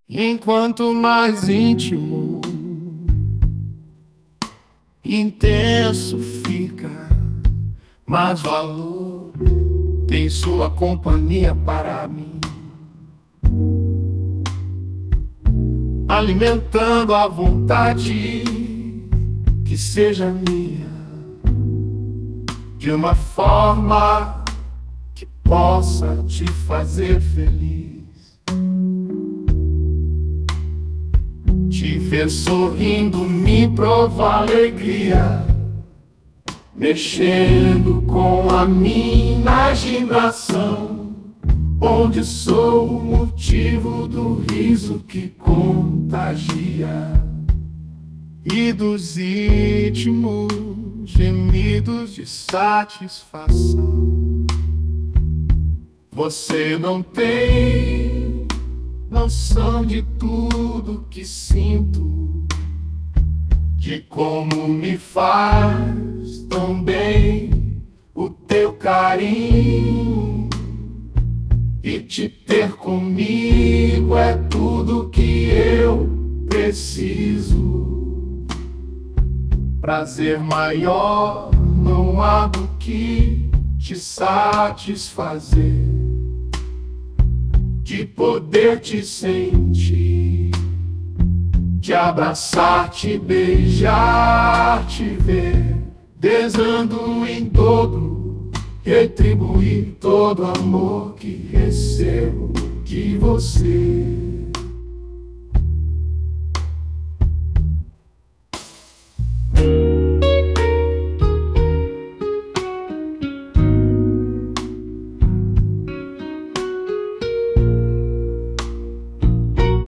Enquanto mais íntimo, intenso fica, mais valor tem sua companhia para mim, alimentando a vontade que seja minha, de uma forma que possa te fazer feliz. Te ver sorrindo me prova alegria, mexendo com a minha imaginação, onde sou o motivo do riso que contagia, e dos íntimos gemidos de satisfação. Você não tem noção de tudo que sinto, de como me faz tão bem o teu carinho, e te ter comigo é tudo que eu preciso. Prazer maior não há do que te satisfazer, de poder te sentir, te abraçar, te beijar, te ver, desando em dobro, retribuir todo amor que recebo de você.